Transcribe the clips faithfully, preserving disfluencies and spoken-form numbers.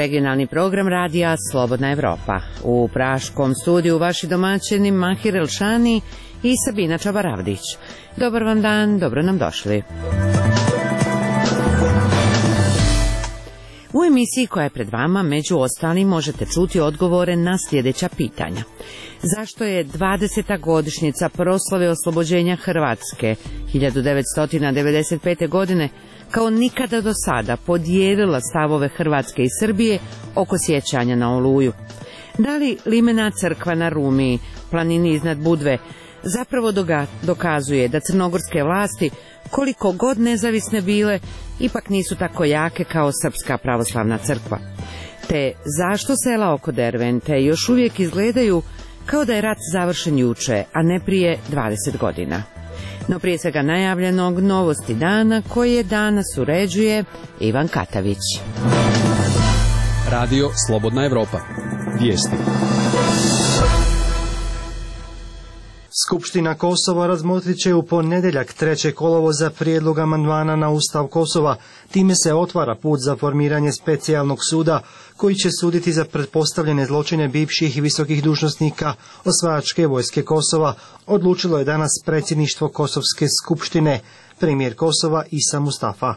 regionalni program radija Slobodna Evropa. U praškom studiju vaši domaćini Mahir Elšani i Sabina Čabaravdić. Dobar vam dan, dobro nam došli. U emisiji koja je pred vama, među ostalim, možete čuti odgovore na sljedeća pitanja. Zašto je dvadeseta godišnjica proslave oslobođenja Hrvatske hiljadu devetsto devedeset pete. godine kao nikada do sada podijelila stavove Hrvatske i Srbije oko sjećanja na Oluju? Da li limena crkva na Rumiji, planini iznad Budve, zapravo dokazuje da crnogorske vlasti, koliko god nezavisne bile, ipak nisu tako jake kao Srpska pravoslavna crkva? Te zašto sela oko Dervente još uvijek izgledaju kao da je rat završen juče, a ne prije dvadeset godina? No prije svega najavljenog novosti dana koje danas uređuje Ivan Katavić. Radio Slobodna Evropa. Vijesti. Skupština Kosova razmotrit će u ponedjeljak trećeg kolovoza prijedlog amandmana na Ustav Kosova. Time se otvara put za formiranje specijalnog suda koji će suditi za pretpostavljene zločine bivših i visokih dužnosnika osvajačke vojske Kosova, odlučilo je danas predsjedništvo Kosovske skupštine. Premijer Kosova Isa Mustafa.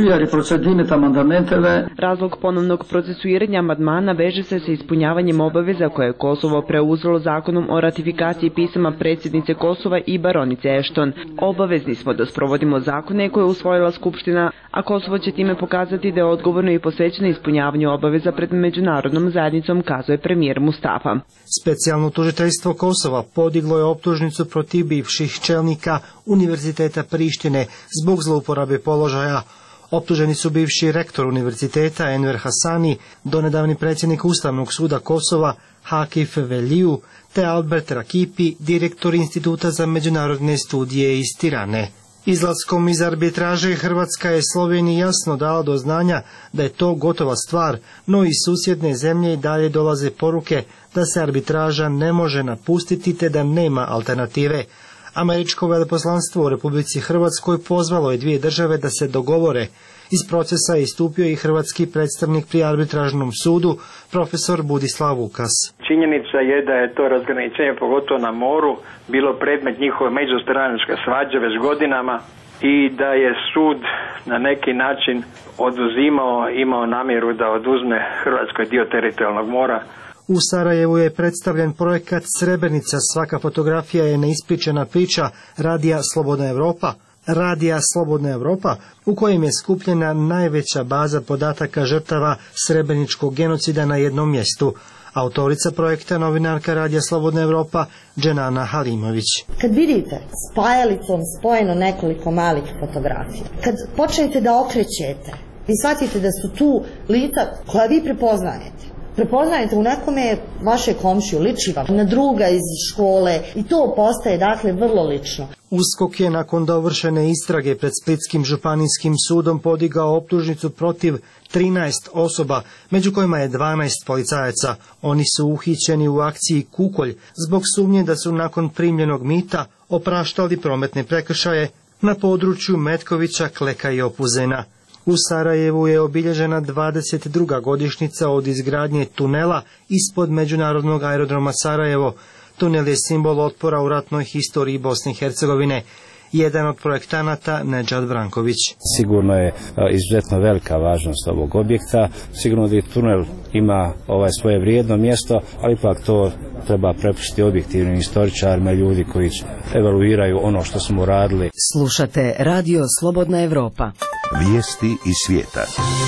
Razlog ponovnog procesuiranja amandmana veže se sa ispunjavanjem obaveza koje je Kosovo preuzelo zakonom o ratifikaciji pisama predsjednice Kosova i baronice Ešton. Obavezni smo da sprovodimo zakone koje je usvojila Skupština, a Kosovo će time pokazati da je odgovorno i posvećeno ispunjavanju obaveza pred međunarodnom zajednicom, kazuje premijer Mustafa. Specijalno tužiteljstvo Kosova podiglo je optužnicu protiv bivših čelnika Univerziteta Prištine zbog zlouporabe položaja. Optuženi su bivši rektor univerziteta Enver Hasani, donedavni predsjednik Ustavnog suda Kosova Hakif Veliju, te Albert Rakipi, direktor Instituta za međunarodne studije iz Tirane. Izlaskom iz arbitraže Hrvatska je Sloveniji jasno dala do znanja da je to gotova stvar, no iz susjedne zemlje i dalje dolaze poruke da se arbitraža ne može napustiti te da nema alternative. Američko veleposlanstvo u Republici Hrvatskoj pozvalo je dvije države da se dogovore. Iz procesa je istupio i hrvatski predstavnik pri arbitražnom sudu, profesor Budislav Vukas. Činjenica je da je to razgraničenje, pogotovo na moru, bilo predmet njihove međustranačke svađe već godinama i da je sud na neki način oduzimao, imao namjeru da oduzme Hrvatskoj dio teritorijalnog mora. U Sarajevu je predstavljen projekat Srebrenica, svaka fotografija je neispričana priča radija Slobodna Evropa, radija Slobodna Evropa, u kojem je skupljena najveća baza podataka žrtava srebreničkog genocida na jednom mjestu. Autorica projekta, novinarka radija Slobodna Evropa, Dženana Halimović. Kad vidite spajalicom spojeno nekoliko malih fotografija, kad počnete da okrećete, vi shvatite da su tu lica koja vi prepoznajete. Prepoznajete u nekome vaše komšiju, liči vam na druga iz škole i to postaje dakle vrlo lično. USKOK je nakon dovršene istrage pred Splitskim županijskim sudom podigao optužnicu protiv trinaest osoba, među kojima je dvanaest policajaca. Oni su uhićeni u akciji Kukolj zbog sumnje da su nakon primljenog mita opraštali prometne prekršaje na području Metkovića, Kleka i Opuzena. U Sarajevu je obilježena dvadeset druga godišnjica od izgradnje tunela ispod međunarodnog aerodroma Sarajevo. Tunel je simbol otpora u ratnoj historiji Bosne i Hercegovine. Jedan od projektanata Nedžad Branković. Sigurno je izuzetno velika važnost ovog objekta. Sigurno da i tunel ima ovaj svoje vrijedno mjesto, ali ipak to treba prepustiti objektivnim istoričarima, ljudi koji evaluiraju ono što smo radili. Slušate Radio Slobodna Evropa. Vijesti iz svijeta.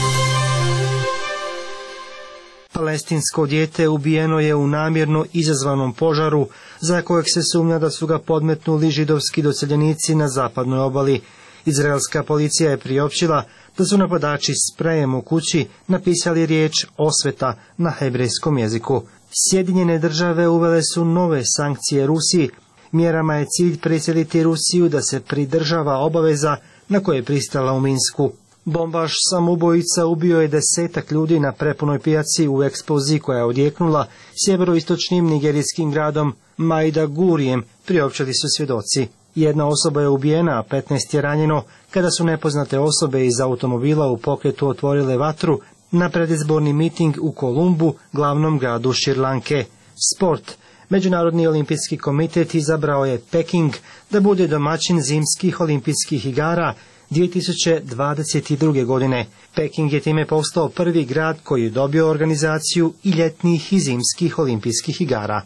Palestinsko dijete ubijeno je u namjerno izazvanom požaru za kojeg se sumnja da su ga podmetnuli židovski doseljenici na zapadnoj obali. Izraelska policija je priopćila da su napadači sprejem u kući napisali riječ osveta na hebrejskom jeziku. Sjedinjene države uvele su nove sankcije Rusiji. Mjerama je cilj prisiliti Rusiju da se pridržava obaveza na koje je pristala u Minsku. Bombaš samoubojica ubio je desetak ljudi na prepunoj pijaci u eksploziji koja je odjeknula sjeveroistočnim nigerijskim gradom Maidugurijem, priopćili su svjedoci. Jedna osoba je ubijena, a petnaest je ranjeno kada su nepoznate osobe iz automobila u pokretu otvorile vatru na predizborni miting u Kolumbu, glavnom gradu Šrilanke. Sport. Međunarodni olimpijski komitet izabrao je Peking da bude domaćin zimskih olimpijskih igara dvije tisuće dvadeset druge. godine. Peking je time postao prvi grad koji je dobio organizaciju i ljetnih i zimskih olimpijskih igara.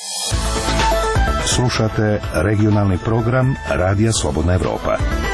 Slušate regionalni program Radija Slobodna Evropa.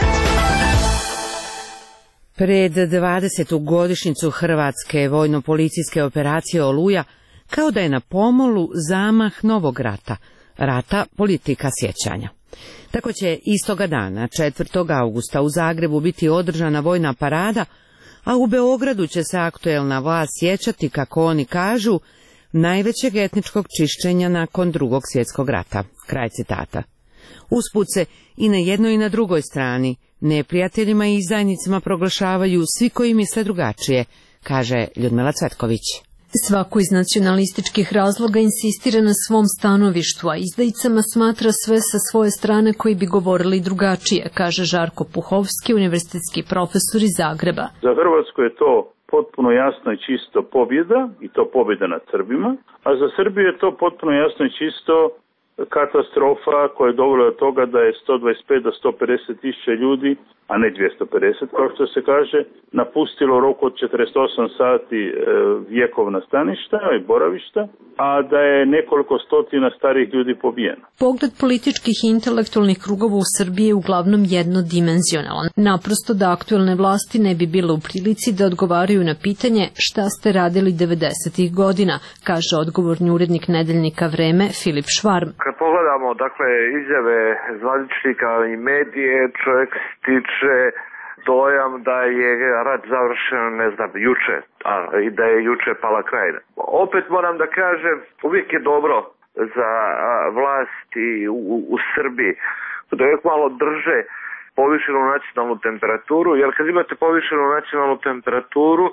Pred dvadesetu godišnjicu hrvatske vojno-policijske operacije Oluja, kao da je na pomolu zamah novog rata, rata politika sjećanja. Tako će istoga dana, četvrtog augusta, u Zagrebu biti održana vojna parada, a u Beogradu će se aktuelna vlast sjećati, kako oni kažu, najvećeg etničkog čišćenja nakon drugog svjetskog rata. Kraj citata. Usput se i na jednoj i na drugoj strani neprijateljima i izdajnicima proglašavaju svi koji misle drugačije, kaže Ljudmila Cvetković. Svako iz nacionalističkih razloga insistira na svom stanovištu, a izdajicama smatra sve sa svoje strane koji bi govorili drugačije, kaže Žarko Puhovski, univerzitetski profesor iz Zagreba. Za Hrvatsku je to potpuno jasno i čisto pobjeda, i to pobjeda nad Srbima, a za Srbiju je to potpuno jasno i čisto katastrofa koja je dovela do toga da je sto dvadeset pet do sto pedeset tisuća ljudi, a ne dvjesto pedeset kao što se kaže, napustilo u roku od četrdeset osam sati e, vjekovna staništa i boravišta, a da je nekoliko stotina starih ljudi pobijeno. Pogled političkih i intelektualnih krugova u Srbiji je uglavnom jednodimenzionalan. Naprosto da aktuelne vlasti ne bi bile u prilici da odgovaraju na pitanje šta ste radili devedesetih godina, kaže odgovorni urednik nedeljnika Vreme Filip Švarm. Kad pogledamo, dakle, izjave zvaničnika i medije, čovjek stiče dojam da je rat završen, ne znam, juče, a i da je juče pala Krajina. Opet moram da kažem, uvijek je dobro za vlasti u, u Srbiji da uvijek malo drže povišenu nacionalnu temperaturu, jer kad imate povišenu nacionalnu temperaturu,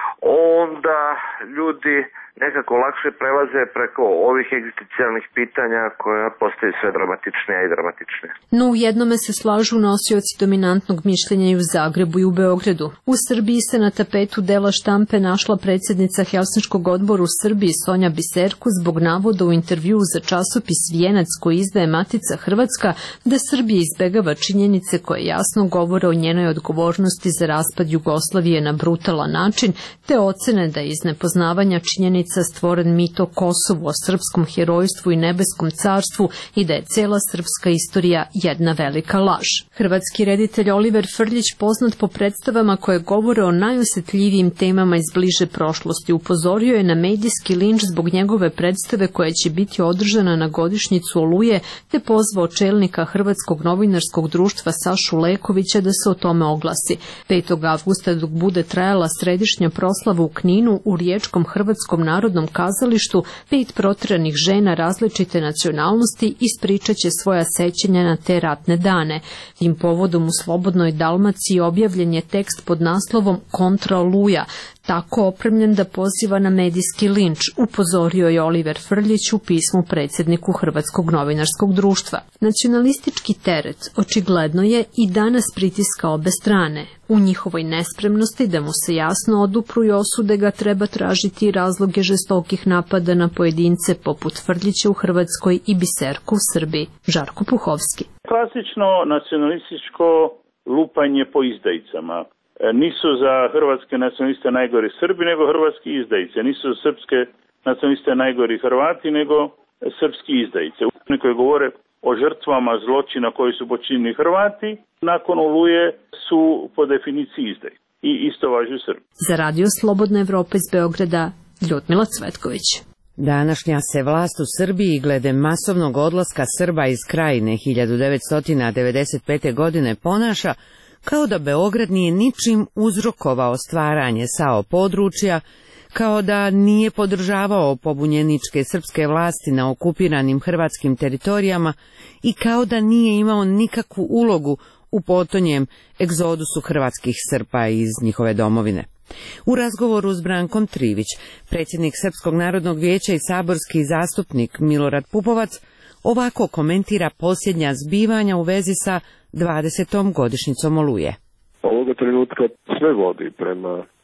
onda ljudi nekako lakše prelaze preko ovih egzistencijalnih pitanja koja postaju sve dramatičnije i dramatičnije. No u jednome se slažu nosioci dominantnog mišljenja i u Zagrebu i u Beogradu. U Srbiji se na tapetu dela štampe našla predsjednica Helsinškog odbora u Srbiji Sonja Biserko zbog navoda u intervjuu za časopis Vijenac koji izdaje Matica Hrvatska da Srbija izbegava činjenice koje jasno govore o njenoj odgovornosti za raspad Jugoslavije na brutalan način, te ocene da je iz nepoznavanja činjenica stvoren mit o Kosovu, o srpskom herojstvu i nebeskom carstvu i da je cela srpska istorija jedna velika laž. Hrvatski reditelj Oliver Frljić, poznat po predstavama koje govore o najosjetljivijim temama iz bliže prošlosti, upozorio je na medijski linč zbog njegove predstave koja će biti održana na godišnjicu Oluje, te pozvao čelnika Hrvatskog novinarskog društva Sašu Lekovića da se o tome oglasi. petog avgusta, dok bude trajala središnja proslava u Kninu, u Riječkom hrvatskom Narodnom kazalištu, pet proteranih žena različite nacionalnosti ispričat će svoja sećanja na te ratne dane. Tim povodom u Slobodnoj Dalmaciji objavljen je tekst pod naslovom Kontra Oluja, tako opremljen da poziva na medijski linč, upozorio je Oliver Frljić u pismu predsjedniku Hrvatskog novinarskog društva. Nacionalistički teret očigledno je i danas pritiska obe strane. U njihovoj nespremnosti da mu se jasno odupru i osude ga treba tražiti razloge žestokih napada na pojedince poput Frljića u Hrvatskoj i Biserko u Srbiji. Žarko Puhovski. Klasično nacionalističko lupanje po izdajicama. Nisu za hrvatske nacionaliste najgori Srbi, nego hrvatski izdajice. Nisu za srpske nacionaliste najgori Hrvati, nego srpski izdajice. Oni koji govore o žrtvama zločina koji su počinili Hrvati, nakon Oluje su po definiciji izdajice. I isto važi u Srbiji. Za Radio Slobodna Evropa iz Beograda, Ljudmila Cvetković. Današnja se vlast u Srbiji glede masovnog odlaska Srba iz Krajine hiljadu devetsto devedeset pete. godine ponaša kao da Beograd nije ničim uzrokovao stvaranje S A O područja, kao da nije podržavao pobunjeničke srpske vlasti na okupiranim hrvatskim teritorijama i kao da nije imao nikakvu ulogu u potonjem egzodusu hrvatskih Srba iz njihove domovine. U razgovoru s Brankom Trivić, predsjednik Srpskog narodnog vijeća i saborski zastupnik Milorad Pupovac ovako komentira posljednja zbivanja u vezi sa dvadesetom godišnjicom Oluje. Ovoga trenutka sve vodi prema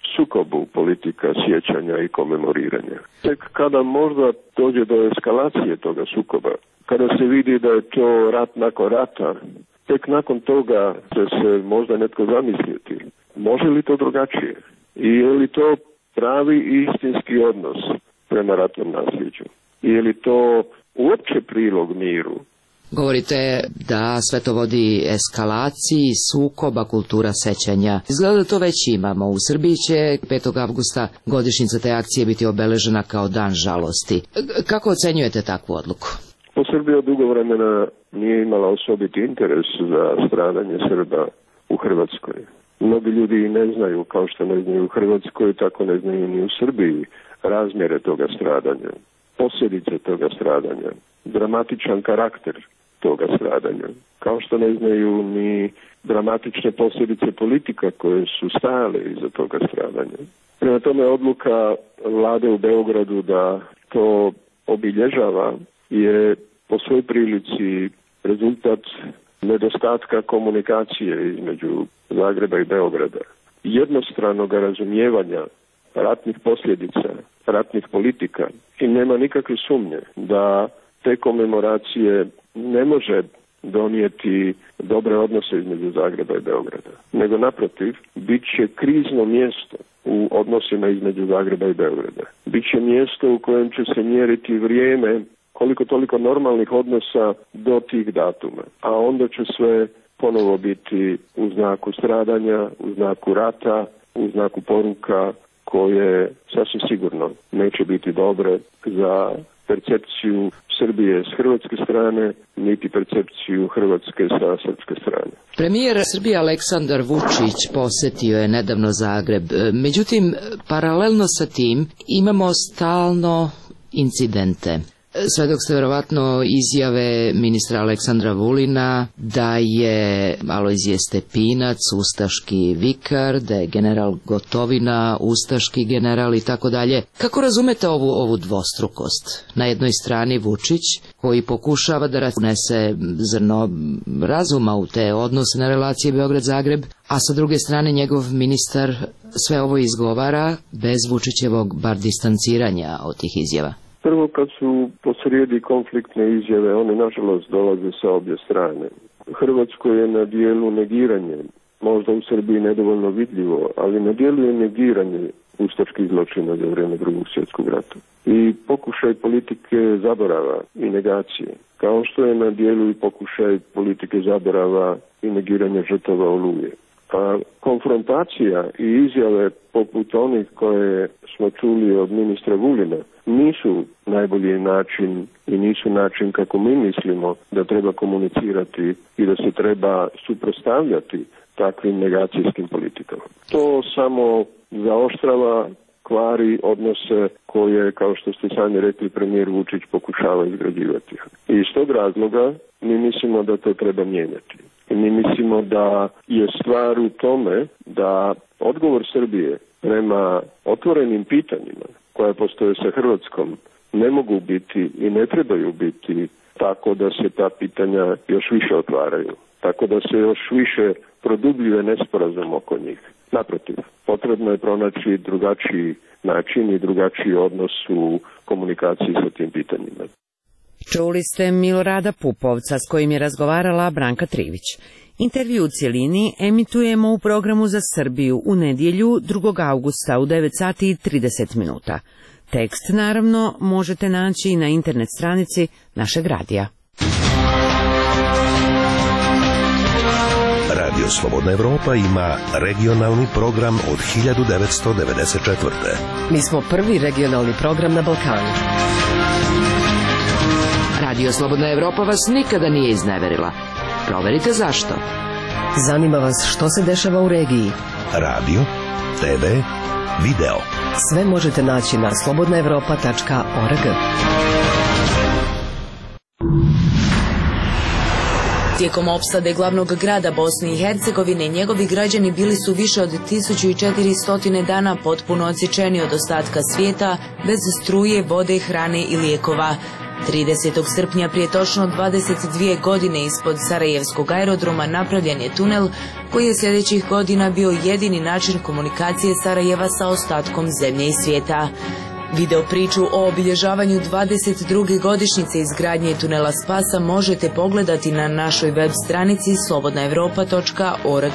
sukobu politika sjećanja i komemoriranja. Tek kada možda dođe do eskalacije toga sukoba, kada se vidi da je to rat nakon rata, tek nakon toga će se možda netko zamisliti. Može li to drugačije? I je li to pravi i istinski odnos prema ratnom nasljeđu? I je li to uopće prilog miru? Govorite da sve to vodi eskalaciji, sukoba, kultura sećanja. Izgleda da to već imamo. U Srbiji će petog avgusta godišnjica te akcije biti obeležena kao dan žalosti. Kako ocenjujete takvu odluku? Po Srbija dugo vremena nije imala osobiti interes za stradanje Srba u Hrvatskoj. Mnogi ljudi i ne znaju, kao što ne znaju u Hrvatskoj, tako ne znaju ni u Srbiji, razmjere toga stradanja, posljedice toga stradanja, dramatičan karakter toga stradanja, kao što ne znaju ni dramatične posljedice politika koje su stajale iza toga stradanja. Prema tome odluka vlade u Beogradu da to obilježava je po svoj prilici rezultat nedostatka komunikacije između Zagreba i Beograda, jednostranog razumijevanja ratnih posljedica, ratnih politika i nema nikakve sumnje da te komemoracije ne može donijeti dobre odnose između Zagreba i Beograda, nego naprotiv, bit će krizno mjesto u odnosima između Zagreba i Beograda. Biće mjesto u kojem će se mjeriti vrijeme koliko toliko normalnih odnosa do tih datuma, a onda će sve ponovo biti u znaku stradanja, u znaku rata, u znaku poruka koje sasvim sigurno neće biti dobre za percepciju Srbije s hrvatske strane, niti percepciju Hrvatske sa srpske strane. Premijer Srbije Aleksandar Vučić posjetio je nedavno Zagreb. Međutim, paralelno sa tim imamo stalno incidente. Svedok ste verovatno izjave ministra Aleksandra Vulina da je Alojzije Stepinac ustaški vikar, da je general Gotovina ustaški general i tako dalje. Kako razumete ovu, ovu dvostrukost? Na jednoj strani Vučić koji pokušava da unese zrno razuma u te odnose na relacije Beograd-Zagreb, a sa druge strane njegov ministar sve ovo izgovara bez Vučićevog bar distanciranja od tih izjava. Prvo, kad su posrijedi konfliktne izjave, one nažalost dolaze sa obje strane. Hrvatskoj je na dijelu negiranje, možda u Srbiji nedovoljno vidljivo, ali na dijelu je negiranje ustaških zločina za vrijeme Drugog svjetskog rata. I pokušaj politike zaborava i negacije, kao što je na dijelu i pokušaj politike zaborava i negiranja žrtava Oluje. A konfrontacija i izjave poput onih koje smo čuli od ministra Vulina nisu najbolji način i nisu način kako mi mislimo da treba komunicirati i da se treba suprotstavljati takvim negacijskim politikama. To samo zaoštrava, kvari odnose koje, kao što ste sami rekli, premijer Vučić pokušava izgrađivati. I iz tog razloga mi mislimo da to treba mijenjati. I mi mislimo da je stvar u tome da odgovor Srbije prema otvorenim pitanjima koja postoje sa Hrvatskom ne mogu biti i ne trebaju biti tako da se ta pitanja još više otvaraju, tako da se još više produbljuje nesporazum oko njih. Naprotiv, potrebno je pronaći drugačiji način i drugačiji odnos u komunikaciji sa tim pitanjima. Čuli ste Milorada Pupovca s kojim je razgovarala Branka Trivić. Intervju u cjelini emitujemo u programu za Srbiju u nedjelju drugog avgusta u devet sati i trideset minuta. Tekst naravno možete naći i na internet stranici našeg radija. Radio Slobodna Evropa ima regionalni program od hiljadu devetsto devedeset četvrte. Mi smo prvi regionalni program na Balkanu. Radio Slobodna Evropa vas nikada nije izneverila. Proverite zašto. Zanima vas što se dešava u regiji. Radio, te ve, video. Sve možete naći na slobodna evropa tačka org. Tijekom opsade glavnog grada Bosne i Hercegovine, njegovi građani bili su više od tisuću četiristo dana potpuno odsječeni od ostatka svijeta, bez struje, vode, hrane i lijekova. tridesetog srpnja prije točno dvadeset dvije godine ispod Sarajevskog aerodroma napravljen je tunel koji je sljedećih godina bio jedini način komunikacije Sarajeva sa ostatkom zemlje i svijeta. Video priču o obilježavanju dvadeset druge godišnjice izgradnje tunela Spasa možete pogledati na našoj web stranici slobodna evropa točka org.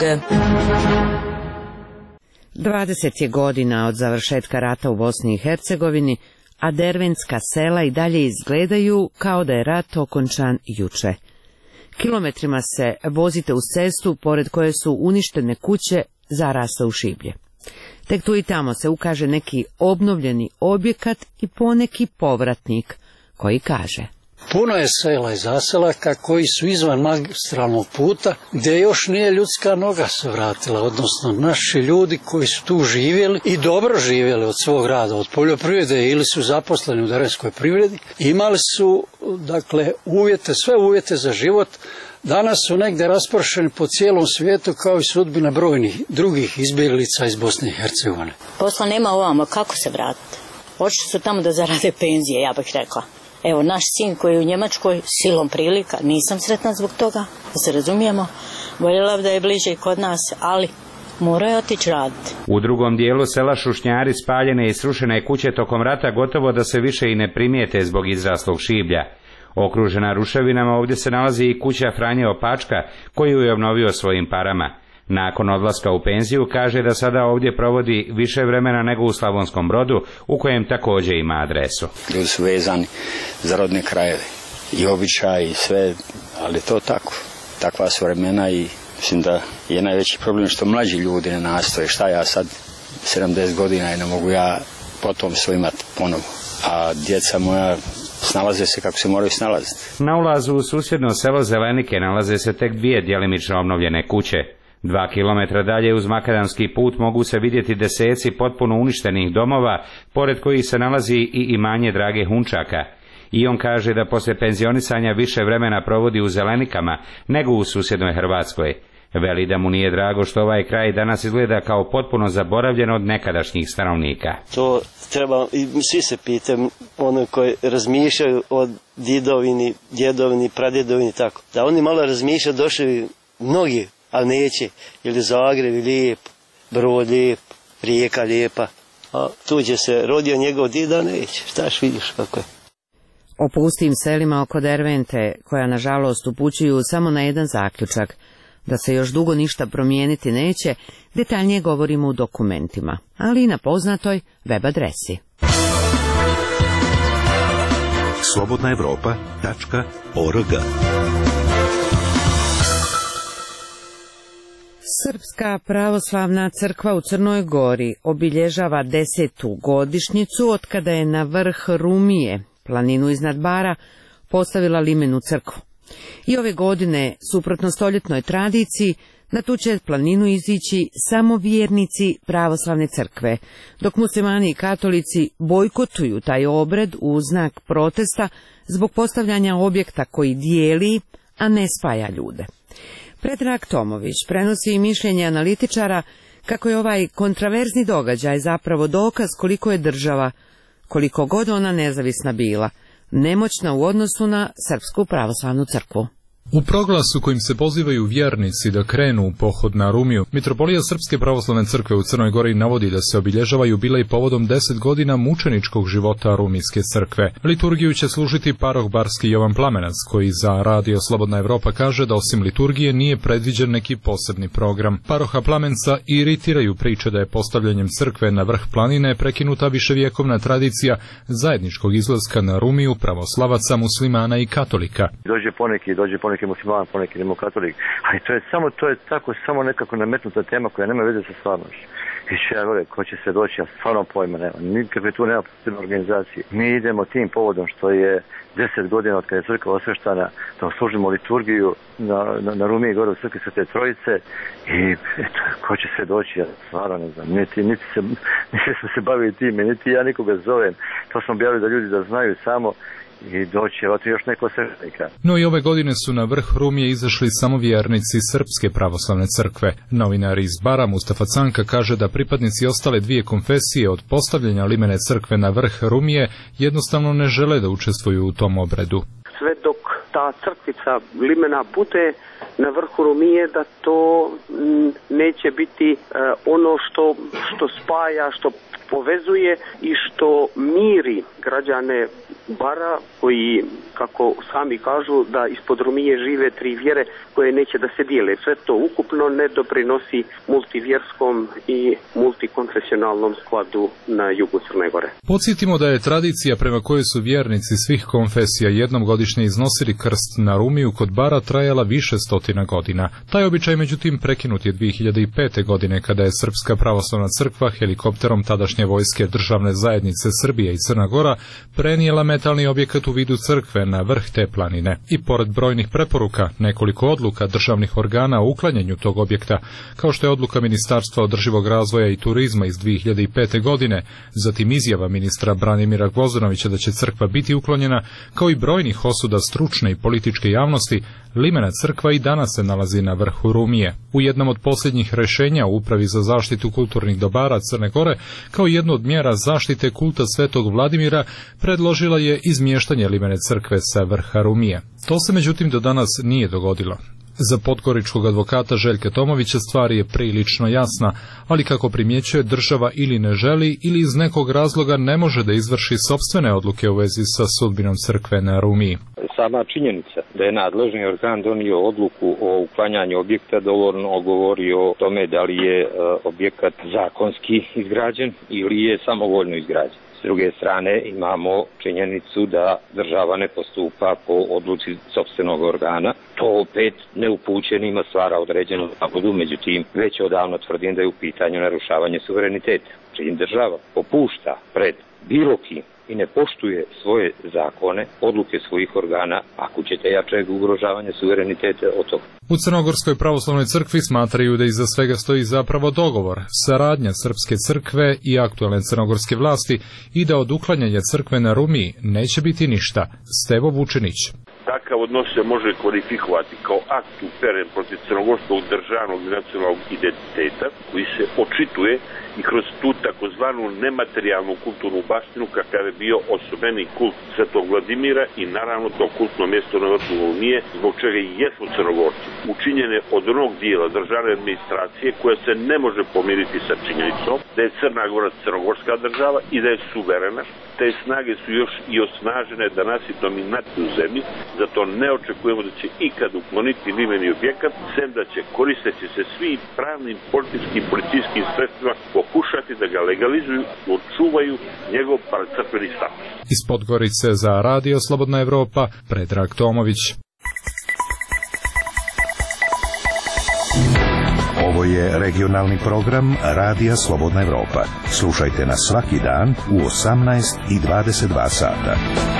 dvadeset je godina od završetka rata u Bosni i Hercegovini, a derventska sela i dalje izgledaju kao da je rat okončan juče. Kilometrima se vozite uz cestu pored koje su uništene kuće zarasle u šiblje. Tek tu i tamo se ukaže neki obnovljeni objekat i poneki povratnik koji kaže: puno je sela i zaselaka koji su izvan magistralnog puta gdje još nije ljudska noga se vratila, odnosno naši ljudi koji su tu živjeli i dobro živjeli od svog rada, od poljoprivrede ili su zaposleni u dervenskoj privredi, imali su dakle uvjete, sve uvjete za život. Danas su negdje raspršeni po cijelom svijetu kao i sudbina brojnih drugih izbjeglica iz Bosne i Hercegovine. Posla nema ovamo, kako se vratiti? Očito su tamo da zarade penzije, ja bih rekla. Evo, naš sin koji je u Njemačkoj, silom prilika, nisam sretna zbog toga, da se razumijemo. Voljela da je bliže i kod nas, ali morao je otići raditi. U drugom dijelu sela Šušnjari spaljene i srušene kuće tokom rata gotovo da se više i ne primijete zbog izraslog šiblja. Okružena ruševinama ovdje se nalazi i kuća Franje Opačka, koju je obnovio svojim parama. Nakon odlaska u penziju kaže da sada ovdje provodi više vremena nego u Slavonskom Brodu, u kojem također ima adresu. Ljudi su vezani za rodne krajeve i običaj i sve, ali to tako. Takva su vremena i mislim da je najveći problem što mlađi ljudi ne nastoje. Šta ja sad, sedamdeset godina i ne mogu ja potom svoj imati ponovo. A djeca moja snalaze se kako se moraju snalaziti. Na ulazu u susjedno selo Zelenike nalaze se tek dvije djelimično obnovljene kuće. Dva kilometra dalje uz makadamski put mogu se vidjeti deseci potpuno uništenih domova, pored kojih se nalazi i imanje Drage Hunčaka. I on kaže da poslije penzionisanja više vremena provodi u Zelenikama nego u susjednoj Hrvatskoj. Veli da mu nije drago što ovaj kraj danas izgleda kao potpuno zaboravljen od nekadašnjih stanovnika. To treba, i svi se pitaju, ono koji razmišljaju o didovini, djedovini, pradjedovini, tako. Da oni malo razmišljaju, došli mnogi, ali neće, jer je Zagreb lijep, Brod lijep, Rijeka lijepa, a tuđe se rodio njegov dida, neće, štaš vidiš kako je. O pustim selima oko Dervente, koja nažalost upućuju samo na jedan zaključak, da se još dugo ništa promijeniti neće, detaljnije govorimo u dokumentima, ali i na poznatoj web adresi. slobodna evropa tačka org. Srpska pravoslavna crkva u Crnoj Gori obilježava desetu godišnjicu od kada je na vrh Rumije, planinu iznad Bara, postavila limenu crkvu. I ove godine, suprotno stoljetnoj tradiciji, na tu će planinu izići samo vjernici pravoslavne crkve, dok muslimani i katolici bojkotuju taj obred u znak protesta zbog postavljanja objekta koji dijeli, a ne spaja ljude. Predrag Tomović prenosi i mišljenje analitičara kako je ovaj kontraverzni događaj zapravo dokaz koliko je država, koliko god ona nezavisna bila, nemoćna u odnosu na Srpsku pravoslavnu crkvu. U proglasu kojim se pozivaju vjernici da krenu u pohod na Rumiju, Mitropolija Srpske pravoslavne crkve u Crnoj Gori navodi da se obilježava jubilej povodom deset godina mučeničkog života Rumijske crkve. Liturgiju će služiti paroh Barski Jovan Plamenac, koji za Radio Slobodna Evropa kaže da osim liturgije nije predviđen neki posebni program. Paroha Plamenca iritiraju priče da je postavljanjem crkve na vrh planine prekinuta viševjekovna tradicija zajedničkog izlaska na Rumiju pravoslavaca, muslimana i katolika. Dođe poneki, dođe poneki neki musliman, poneki demokatolik, ali to je samo, to je tako, samo nekako nametnuta tema koja nema veze sa stvarnošću. I će ja gore, ko će se doći, ja stvarno pojma nema, nikakve tu nema posebne organizacije. Mi idemo tim povodom što je deset godina od kada je crkva osveštana, da služimo liturgiju na, na, na Rumiji gore u crkvi Svete Trojice i eto, ko će se doći, ja stvarno ne znam, niti, niti, se, niti smo se bavili time, niti ja nikoga zovem, to smo objavili da ljudi da znaju samo i doći je još neko sveštenika. No i ove godine su na vrh Rumije izašli samo vjernici Srpske pravoslavne crkve. Novinar iz Bara Mustafa Canka kaže da pripadnici ostale dvije konfesije od postavljanja limene crkve na vrh Rumije jednostavno ne žele da učestvuju u tom obredu. Sve dok ta crkvica limena bude na vrhu Rumije, da to neće biti ono što, što spaja, što povezuje i što miri građane Bara koji, kako sami kažu, da ispod Rumije žive tri vjere koje neće da se dijele. Sve to ukupno ne doprinosi multivjerskom i multikonfesionalnom skladu na jugu Crne Gore. Podsjetimo da je tradicija prema kojoj su vjernici svih konfesija jednom godišnje iznosili krst na Rumiju kod Bara trajala više stotina godina. Taj običaj međutim prekinut je dvije hiljade pete. godine kada je Srpska pravoslavna crkva helikopterom tadašnje vojske državne zajednice Srbije i Crna Gora prenijela metalni objekat u vidu crkve na vrh te planine. I pored brojnih preporuka, nekoliko odluka državnih organa o uklanjanju tog objekta, kao što je odluka Ministarstva održivog razvoja i turizma iz dvije hiljade pete. godine, zatim izjava ministra Branimira Gvozdanovića da će crkva biti uklonjena, kao i brojnih osuda stručne i političke javnosti, limena crkva i danas se nalazi na vrhu Rumije. U jednom od posljednjih rješenja u Upravi za zaštitu kulturnih dobara Crne Gore, kao jednu od mjera zaštite kulta Svetog Vladimira, predložila je izmještanje limene crkve sa vrha Rumije. To se međutim do danas nije dogodilo. Za podgoričkog advokata Željka Tomovića stvar je prilično jasna, ali kako primjećuje, država ili ne želi ili iz nekog razloga ne može da izvrši sopstvene odluke u vezi sa sudbinom crkve na Rumiji. Sama činjenica da je nadležni organ donio odluku o uklanjanju objekta dovoljno govori o tome da li je objekat zakonski izgrađen ili je samovoljno izgrađen. S druge strane imamo činjenicu da država ne postupa po odluci sopstvenog organa. To opet neupućenima stvara određenu zabudu, međutim već odavno tvrdim da je u pitanju narušavanje suvereniteta. Čim država popušta pred bilo kim i ne poštuje svoje zakone, odluke svojih organa, ako ćete jačeg ugrožavanja suvereniteta od toga. U Crnogorskoj pravoslavnoj crkvi smatraju da iza svega stoji zapravo dogovor, saradnja Srpske crkve i aktualne crnogorske vlasti i da od uklanjanja crkve na Rumiji neće biti ništa. Stevo Vučinić. Takav odnos se može kvalifikovati kao akt uperen protiv crnogorskog državnog i nacionalnog identiteta koji se očituje i kroz tu takozvanu nematerijalnu kulturnu baštinu kakav je bio osobeni kult Svetog Vladimira i naravno to kultno mjesto na vrhu Rumije, zbog čega i jesmo Crnogorci učinjene od onog dijela državne administracije koja se ne može pomiriti sa činjenicom da je Crna Gora crnogorska država i da je suverena. Te snage su još i osnažene da nas i dominantni u zemlji, zato ne očekujemo da će ikad ukloniti limeni objekat, sem da će koristeći se svim pravnim, političkim i policijskim sredstvima pokušati da ga legalizuju, očuvaju njegov paracrkveni status. Iz Podgorice za Radio Slobodna Evropa, Predrag Tomović. Ovo je regionalni program Radija Slobodna Evropa. Slušajte nas svaki dan u osamnaest i dvadeset dva sata.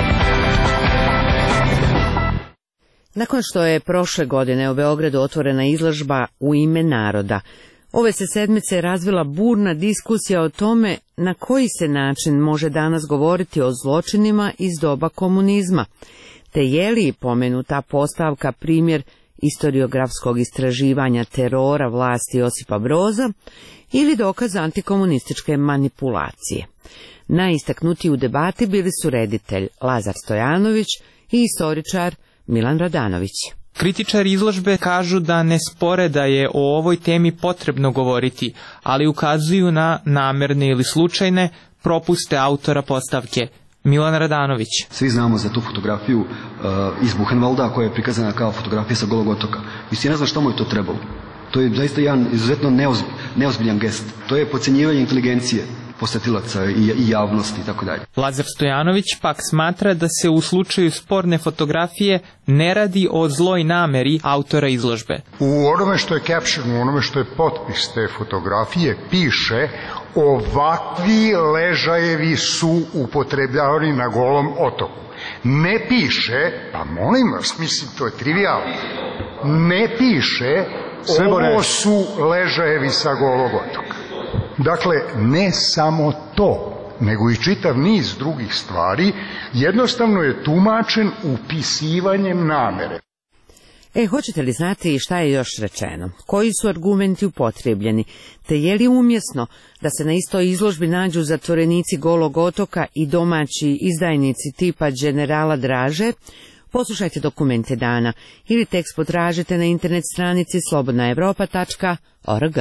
Nakon što je prošle godine u Beogradu otvorena izložba U ime naroda, ove se sedmice razvila burna diskusija o tome na koji se način može danas govoriti o zločinima iz doba komunizma, te je li pomenuta postavka primjer istoriografskog istraživanja terora vlasti Josipa Broza ili dokaz antikomunističke manipulacije. Najistaknutiji u debati bili su reditelj Lazar Stojanović i istoričar Milan Radanović. Kritičari izložbe kažu da ne spore da je o ovoj temi potrebno govoriti, ali ukazuju na namerne ili slučajne propuste autora postavke. Milan Radanović. Svi znamo za tu fotografiju uh, iz Buchenwalda koja je prikazana kao fotografija sa Golog otoka. Mislim, ne znam što mu je to trebalo. To je zaista jedan izuzetno neozbilj, neozbiljan gest. To je podcjenjivanje inteligencije posjetilaca i, i javnosti i tako dalje. Lazar Stojanović pak smatra da se u slučaju sporne fotografije ne radi o zloj nameri autora izložbe. U onome što je caption, u onome što je potpis te fotografije piše: ovakvi ležajevi su upotrebljavani na Golom otoku. Ne piše, pa molim vas, mislim, to je trivijalno, ne piše ovo su ležajevi sa Golog otoka. Dakle, ne samo to, nego i čitav niz drugih stvari, jednostavno je tumačen upisivanjem namere. E, hoćete li znati šta je još rečeno? Koji su argumenti upotrijebljeni? Te je li umjesno da se na istoj izložbi nađu zatvorenici Golog otoka i domaći izdajnici tipa generala Draže? Poslušajte dokumente dana ili tekst potražite na internet stranici slobodna evropa tačka org.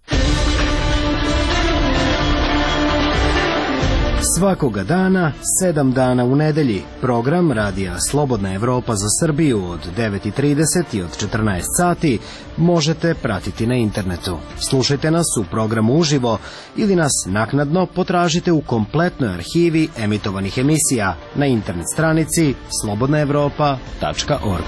Svakoga dana, sedam dana u nedelji, program Radija Slobodna Evropa za Srbiju od devet i trideset i od četrnaest sati možete pratiti na internetu. Slušajte nas u programu uživo ili nas naknadno potražite u kompletnoj arhivi emitovanih emisija na internet stranici slobodna evropa tačka org.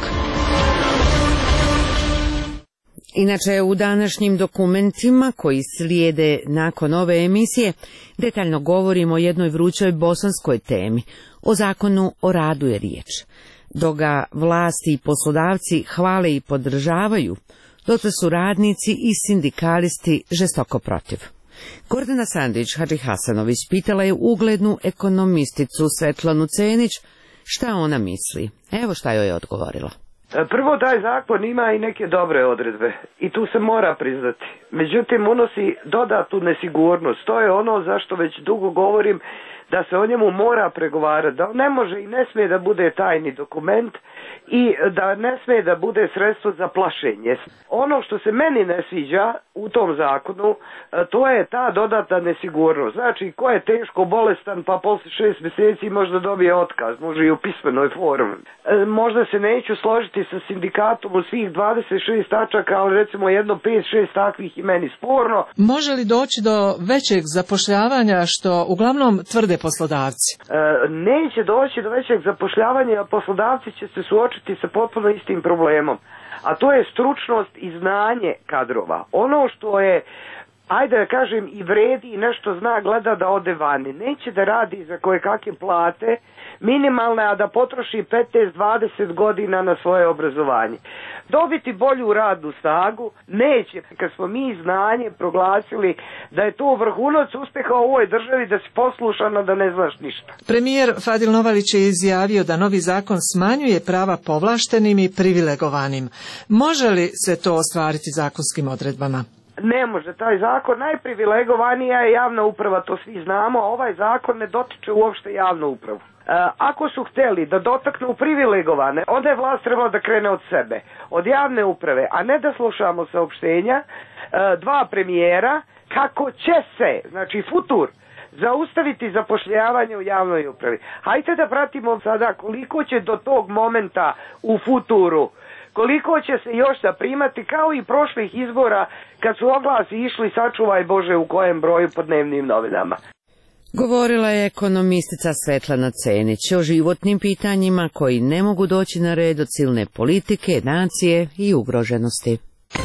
Inače, u današnjim dokumentima koji slijede nakon ove emisije detaljno govorimo o jednoj vrućoj bosanskoj temi, o zakonu o radu je riječ. Dok ga vlasti i poslodavci hvale i podržavaju, dotle su radnici i sindikalisti žestoko protiv. Gordana Sandić-Hadži Hasanović pitala je uglednu ekonomisticu Svetlanu Cenić šta ona misli. Evo šta joj je odgovorila. Prvo, taj zakon ima i neke dobre odredbe i tu se mora priznati. Međutim, unosi dodatnu nesigurnost. To je ono zašto već dugo govorim da se o njemu mora pregovarati, da on ne može i ne smije da bude tajni dokument i da ne smije da bude sredstvo za plašenje. Ono što se meni ne sviđa u tom zakonu, to je ta dodatna nesigurnost. Znači, ko je teško bolestan pa posle šest mjeseci možda dobije otkaz, može i u pismenoj formi. Možda se neću složiti sa sindikatom u svih dvadeset šest tačaka, ali recimo jedno pet šest takvih i meni sporno. Može li doći do većeg zapošljavanja što uglavnom tvrde poslodavci? E, neće doći do većeg zapošljavanja, a poslodavci će se suočiti sa potpuno istim problemom. A to je stručnost i znanje kadrova. Ono što je, ajde da kažem, i vredi i nešto zna, gleda da ode vani. Neće da radi za koje kakve plate minimalne, a da potroši petnaest dvadeset godina na svoje obrazovanje. Dobiti bolju radnu snagu neće. Kad smo mi znanje proglasili da je to vrhunac uspjeha u ovoj državi, da si poslušana, da ne znaš ništa. Premijer Fadil Novalić je izjavio da novi zakon smanjuje prava povlaštenim i privilegovanim. Može li se to ostvariti zakonskim odredbama? Ne može. Taj zakon, najprivilegovanija je javna uprava, to svi znamo, a ovaj zakon ne dotiče uopšte javnu upravu. E, ako su hteli da dotaknu privilegovane, onda je vlast trebala da krene od sebe, od javne uprave, a ne da slušamo saopštenja e, dva premijera kako će se, znači futur, zaustaviti zapošljavanje u javnoj upravi. Hajde da pratimo sada koliko će do tog momenta u futuru, koliko će se još zaprimati, kao i prošlih izbora kad su oglasi išli sačuvaj Bože u kojem broju po dnevnim novinama. Govorila je ekonomistica Svetlana Cenić o životnim pitanjima koji ne mogu doći na red od silne politike, nacije i ugroženosti.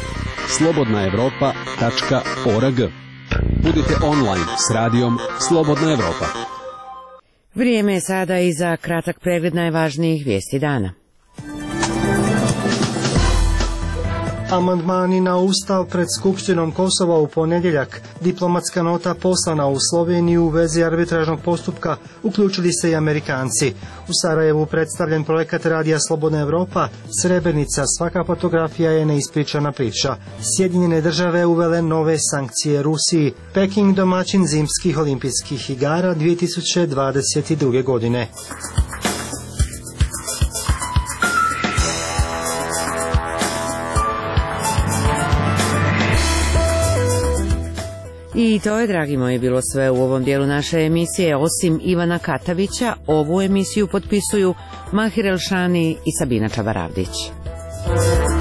slobodna evropa tačka org. Budite online s radijom Slobodna Evropa. Vrijeme je sada i za kratak pregled najvažnijih vijesti dana. Amandmani na Ustav pred Skupštinom Kosova u ponedjeljak. Diplomatska nota poslana u Sloveniju u vezi arbitražnog postupka, uključili se i Amerikanci. U Sarajevu predstavljen projekat Radija Slobodna Evropa, Srebrenica, svaka fotografija je neispričana priča. Sjedinjene države uvele nove sankcije Rusiji. Peking domaćin zimskih olimpijskih igara dvije tisuće dvadeset druge. godine. I to je, dragi moji, bilo sve u ovom dijelu naše emisije. Osim Ivana Katavića, ovu emisiju potpisuju Mahir Elšani i Sabina Čabaravdić.